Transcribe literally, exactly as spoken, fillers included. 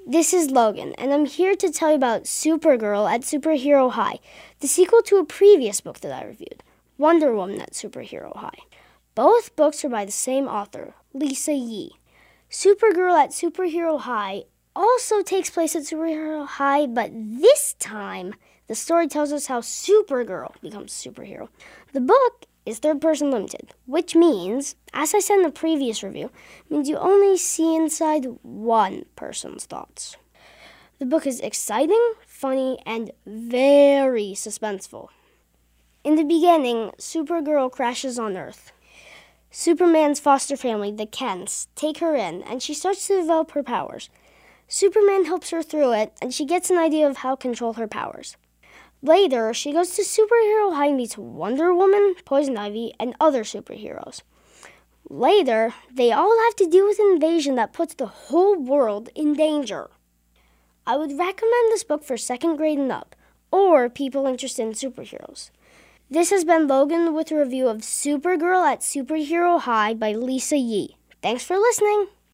This is Logan, and I'm here to tell you about Supergirl at Superhero High, the sequel to a previous book that I reviewed, Wonder Woman at Superhero High. Both books are by the same author, Lisa Yee. Supergirl at Superhero High also takes place at Superhero High, but this time the story tells us how Supergirl becomes a superhero. The book is third-person limited, which means, as I said in the previous review, means you only see inside one person's thoughts. The book is exciting, funny, and very suspenseful. In the beginning, Supergirl crashes on Earth. Superman's foster family, the Kents, take her in, and she starts to develop her powers. Superman helps her through it, and she gets an idea of how to control her powers. Later, she goes to Superhero High and meets Wonder Woman, Poison Ivy, and other superheroes. Later, they all have to deal with an invasion that puts the whole world in danger. I would recommend this book for second grade and up, or people interested in superheroes. This has been Logan with a review of Supergirl at Superhero High by Lisa Yee. Thanks for listening.